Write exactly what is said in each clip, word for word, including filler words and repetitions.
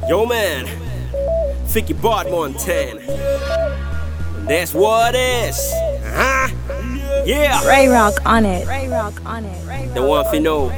Yo man, Vicky Bart Montana. That's what it is. Uh-huh. Yeah. Ray Rock on it. Ray Rock on it. Ray Rock. The one for know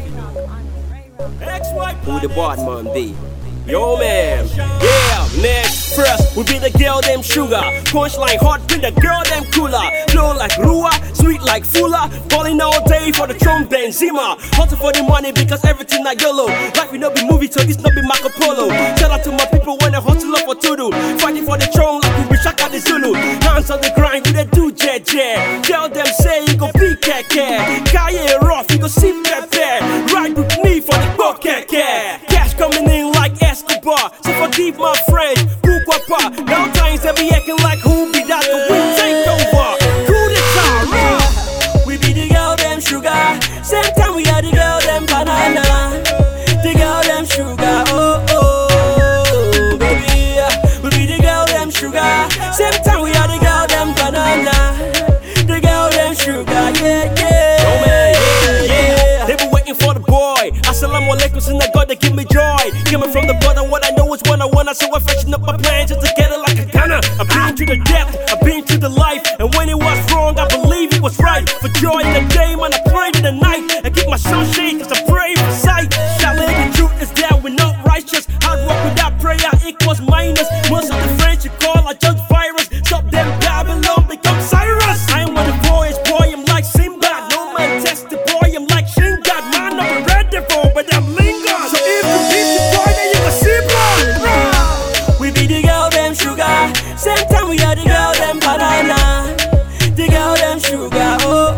who the Bartman be. Yo man, yeah, next first will be the girl them sugar. Punchline hot with the girl them cooler. Flow like Rua, sweet like Fula. Balling all day for the Trump Benzema. Hustle for the money because everything like yellow. Life will not be movie, so this not be Marco Polo. Shout out to my people when they hustle up for Tudu. Fighting for the throne like we be Shaka the Zulu. Hands on the grind, we they do jet jet. Tell them say you go be cat cat. Kaye rough, you go see pepper. Ride with me for the bucket cat. Cash coming in like Escobar, so forgive my friend, Bukwapa. Now times they be acting like who be that, but we take over. Cool the time, we be the girl them sugar. Same time we are the girl them banana. The girl them sugar, oh oh, baby. We be the girl them sugar. Same time we are the girl them banana. The girl them sugar, yeah yeah. Yo man, yeah yeah. They be waiting for the boy. Assalamu alaikum, and God they give me joy. Coming from the bottom, what I know is what I wanna. So I freshen up my plans just to get it like a gunner. I've been to the depth, I've been to the life. And when it was wrong, I believe it was right. For joy in the day, man, I pray in the night. I keep my soul shade, cause I pray for sight. Shalom, the truth is that we're not righteous. Hard work without prayer equals minus. Most of the friends you call are just virus. Stop them Babylon, become Cyrus. I'm one of the boys, boy, I'm like Simba. No man test the boy, I'm like Shingad. Man, I'm ready for, but I'm lingering. So if you beat the boy, then you can see blood. We be the girl them sugar. Same time we are the girl them banana. The girl them sugar, oh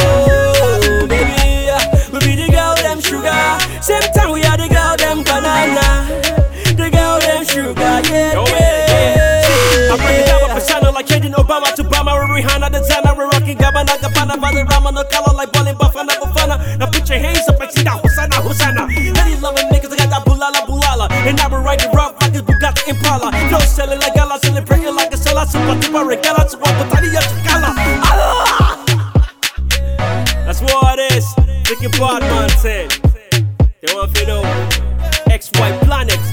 oh, baby. We be the girl them sugar. Same time we are the girl them banana. The girl them sugar, yeah yeah. I bring it down my persona like changing Obama to Bama. Rihanna, the Zana, we're rocking Gabbana, Gabbana, Valderrama, no color like Ballin, Bafana, Bafana. Now put your hands up and see that Hosanna, Hosanna. Lady loving niggas, I got that bulala, bulala. And I be riding rough like a Bugatti Impala. No selling like Gala, selling breaking like a Sala, Super Tipa, Regala, Super Botania, Chicala. That's what it is. Vicky Bart Montana. They want to know X Y Planet.